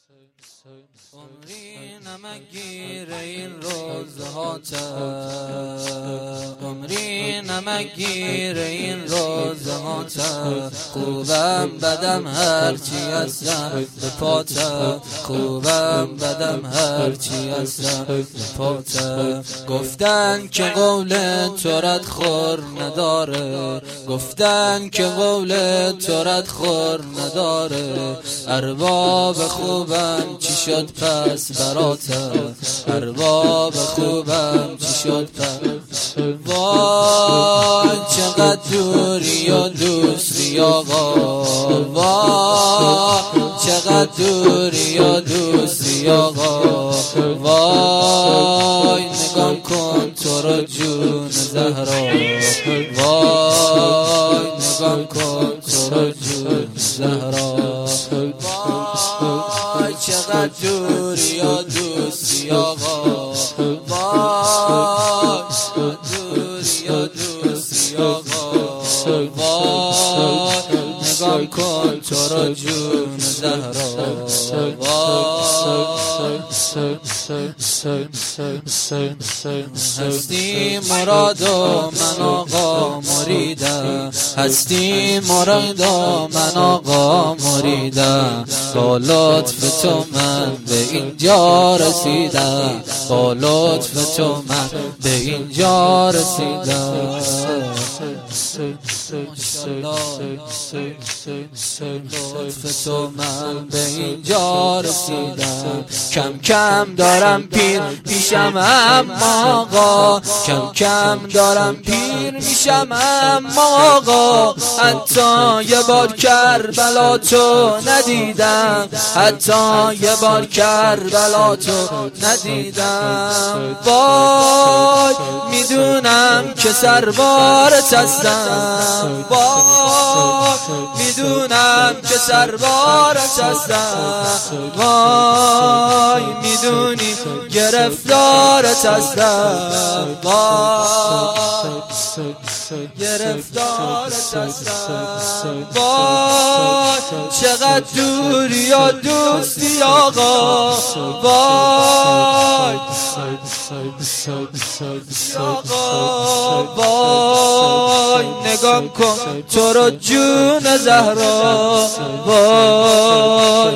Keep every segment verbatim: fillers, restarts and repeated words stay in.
عمری نمگیر این روزهات، عمری نمگیر این روزهات، خوبم بدم هرچی هستم به پاتم، خوبم بدم هرچی هستم به پاتم. گفتن که قول تو رد خور نداره، گفتن که قول تو رد خور نداره. ارباب خوبم چی شد پس براتم، ارباب خوبم چی شد پس. وای چقدر دوری و دوستی آقا، وای چقدر دوری و دوستی آقا. وای نگام کن تو رو جون زهرا، وای نگام کن تو رو جون زهرا. وای چقدر دوری و دوستی آقا، وای دوری و دوستی آقا. وای نگام کن تو رو جون زهرا. هستی مراد و من آقا مریدم، هستی مراد و من آقا مریدم. با لطف تو من به اینجا رسیدم، با لطف تو من به اینجا رسیدم. لطف تو من به اینجا رسیدم. کم کم دارم پیر میشم اما آقا، کم کم دارم پیر میشم اما آقا. حتی یه بار کربلا تو ندیدم، حتی یه بار کربلا تو ندیدم. وای میدونم که سربارت هستم، وای میدونم که سربارت هستم. وای میدونی گرفتارت هستم، وای گرفتارت هستم. وای چقدر دوری و دوستی آقا، وای آقا. وای نگام کن تو رو جون زهرا، وای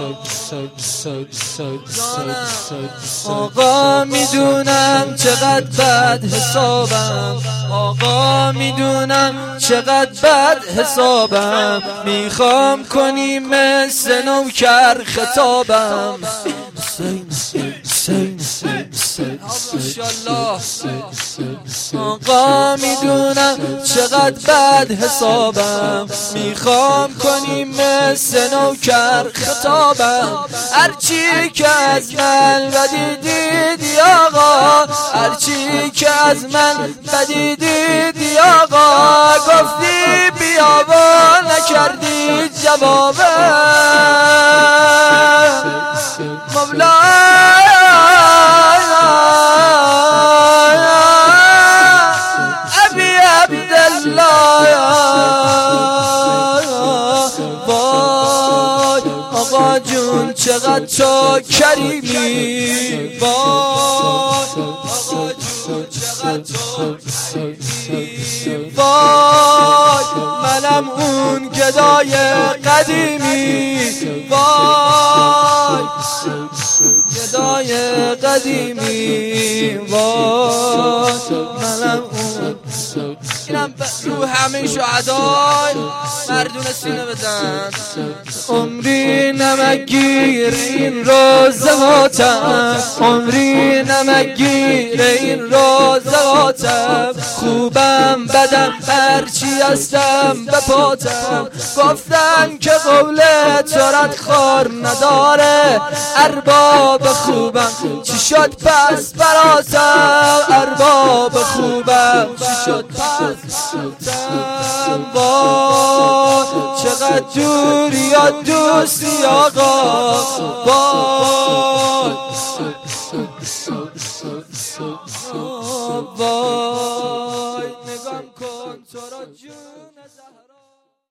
آقا میدونم چقدر بد حسابم، آقا میدونم چقدر بد حسابم. میخوام کنی مثل نوکر خطابم. آقا میدونم چقدر بد حسابم، میخوام کنی مثل نوکر خطابم. هرچی که از من بدی دیدی آقا، هرچی که از من بدی دیدی آقا. گفتی بیا و نکردی جوابم. مولای ابی عبدالله، وای آقا جون چقدر تو کریمی، وای آقا جون چقدر تو کریمی. وای منم اون گدای قدیمی، وای گدای قدیمی. وای منم اون. اینم رو همه شهدای مردون سینه بزن. عمری نمگیر این روزهاتم، عمری نمگیر این روزهاتم. خوبم بدم هرچی هستم به پاتم. گفتن که قول تو رد خور نداره. ارباب خوبم چی شد پس براتم، ارباب خوبم چی شد پس براتم. وای چقدر دوری یا دوستی آقا، وای وای نگام کن تو را جون زهرا.